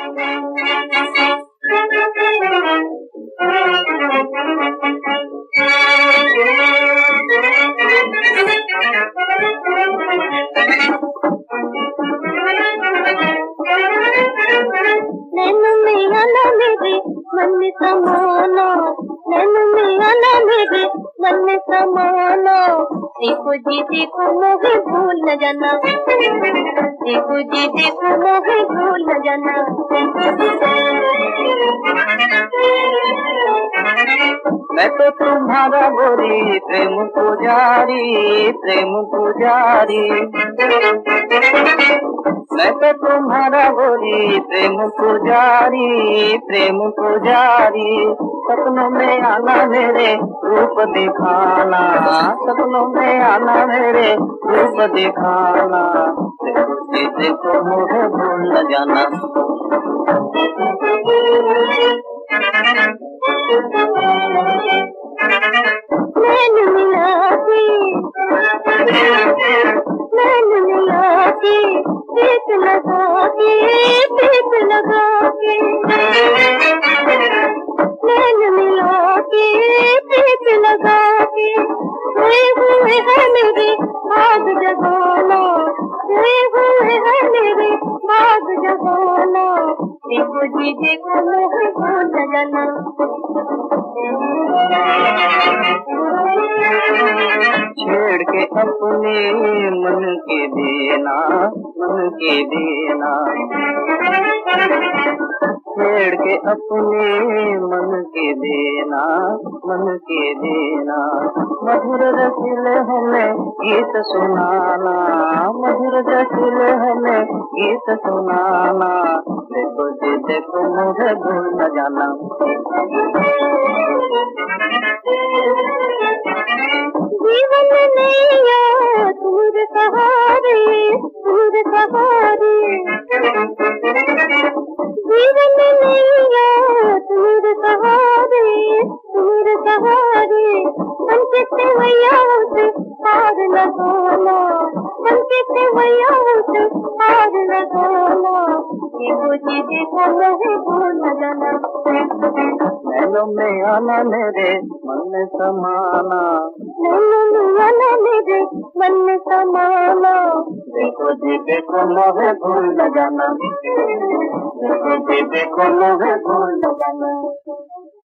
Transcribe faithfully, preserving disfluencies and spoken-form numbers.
Nano में आना मेरे मन में समाना, नैनो में आना मेरे मन में समाना। देखो जी देखो मोहे भूल न जाना, देखो जी देखो मोहे भूल न जाना। मैं तो तुम्हारा गोरी प्रेम पुजारी, प्रेम पुजारी। मैं तो तुम्हारा गोरी प्रेम पुजारी, प्रेम पुजारी। सपनों में आना मेरे रूप दिखाना, सपनों में आना मेरे रूप दिखाना। देखो देखो मुझे भूल न जाना। नैन मिला के, नैन मिला के, प्रीत लगा के, प्रीत लगा के। नैन मिला के, प्रीत लगा के। सोए हुए है मेरे भाग जगाना, सोए हुए है मेरे भाग जगाना। देखो जी देखो मोहे भूल न जाना। छेड़ के अपने मन के देना, मन के देना। छेड़ के अपने मन के देना, मन के देना। मधुर रसिल हमें गीत सुनाना, मधुर रसिल हमें गीत सुनाना। देखो जी देखो मुझे भूल न जाना। जीवन नैया दूर सहारे, दूर सहारे। जीवन नैया दूर सहारे, दूर सहारे। मन के सेवैयाओं से पार लगाना, मन के सेवैयाओं से पार लगाना। देखो जी देखो मोहे भूल न जाना। नैनों में आना मेरे मन में समाना, नैनों में आना मेरे मन में समाना। देखो जी देखो मोहे भूल न जाना, देखो जी देखो मोहे भूल न जाना।